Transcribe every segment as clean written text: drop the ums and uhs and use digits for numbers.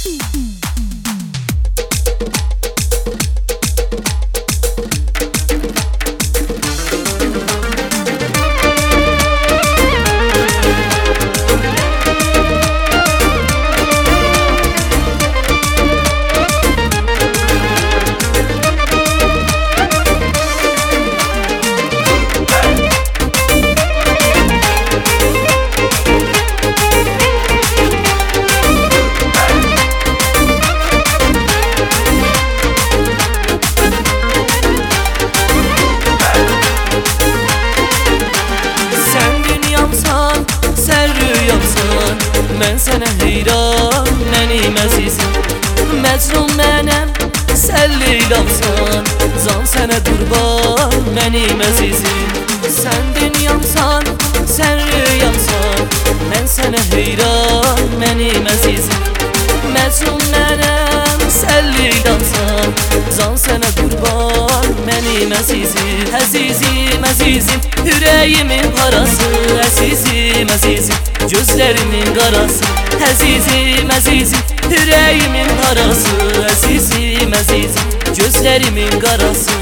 Mən sənə heyran, mənim əzizim. Məcnun mənəm, sən Leylamsan. Can sənə qurban, mənim əzizim. Sən dünyamsan, sən rüyamsan. Mən sənə heyran, mənim əzizim. Məcnun mənəm, sən Leylamsan. Can sənə qurban, mənim əzizim. Əzizim, əzizim, ürəyimin parası. Əzizim, əzizim, gözlərimin qarası. Əzizim, əzizim, ürəyimin parası. Əzizim, əzizim, gözlərimin qarası.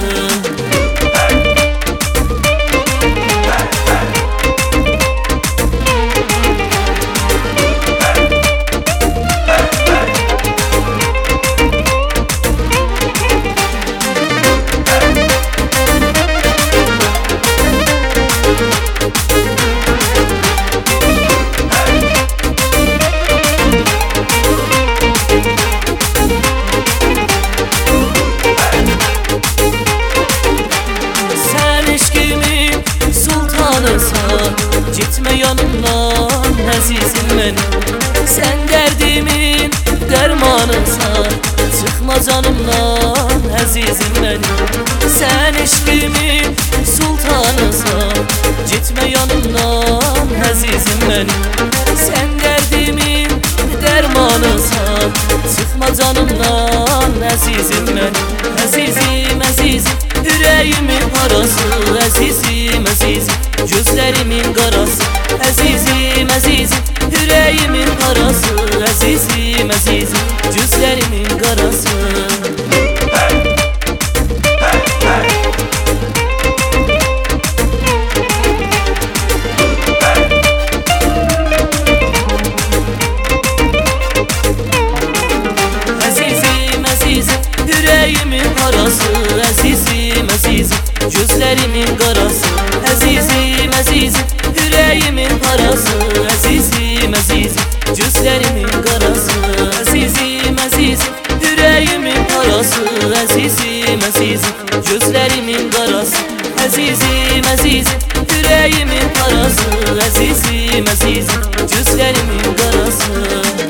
Gitme yanımdan əzizim mənim. Sən dərdimin dərmanımsan. Çıxma canımdan əzizim mənim. Sən eşqimin sultanısan. Gitme yanımdan əzizim mənim. Sən dərdimin dərmanısan. Çıxma canımdan əzizim mənim. Əzizim, əzizim, ürəyimin parası. Əzizim, əzizim, gözlərimin qarası. Əzizim, əzizim, ürəyimin parası. Əzizim, əzizim, gözlərimin qarası. Əzizim, əzizim, ürəyimin parası. Əzizim, əzizim, gözlərimin qarası. Əzizim, əzizim, ürəyimin parası. Əzizim, əzizim, gözlərimin qarası. Əzizim, əzizim, ürəyimin parası. Əzizim, əzizim, gözlərimin qarası. Əzizim, əzizim, ürəyimin parası. Əzizim, əzizim, gözlərimin qarası.